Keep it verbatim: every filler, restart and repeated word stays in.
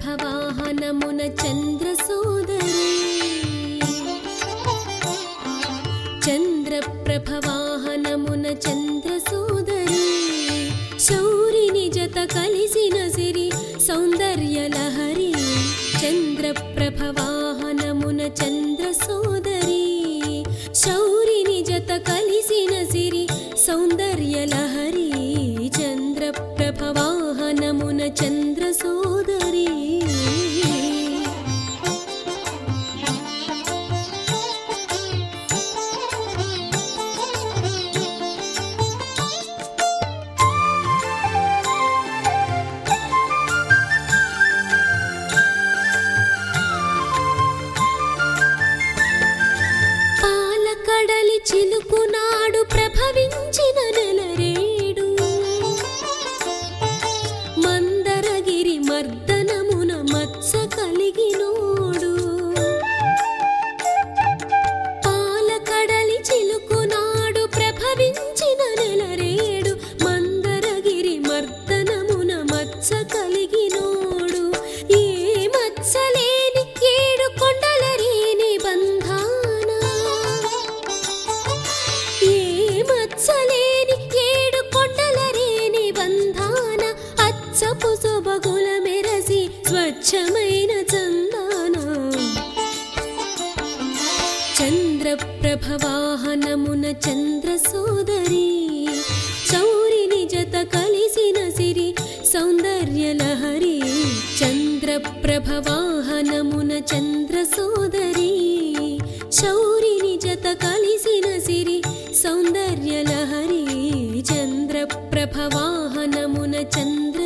చంద్రప్రభవాహనమున చంద్ర సోదరి చంద్రప్రభవాహనమున చంద్ర సోదరి శౌరిని జత కలిసిన సిరి సౌందర్య లహరి చంద్రప్రభవాహనమున చంద్ర సోదరి శౌరిని జత కలిసిన సిరి సౌందర్య లహరి చంద్రప్రభవాహనమున చంద్ర సోదరి పాలకడలి చిలుకునాడు ప్రభవించిన నెలరేడు మందరగిరి మర్దనమున మత్స కలిగినోడు పాలకడలి చిలుకునాడు ప్రభవించిన నెలరేడు మందరగిరి మర్దనమున మత్స కలిగినోడు ఏ మత్సలేని ఏడు కొండల రేని బంధాన ఏ మత్సలేని ఏడు కొండల రేని బంధాన అచ్చపు సొబగుల మెరసి స్వచ్ఛమైన చందాన చంద్రప్రభవాహనమున చంద్ర సోదరి శౌరిని జత కలిసిన సిరి సౌందర్య లహరి చంద్రప్రభవాహనమున చంద్ర సోదరి శౌరిని జత కలిసిన సిరి సౌందర్య లహరి చంద్రప్రభవాహనమున చంద్ర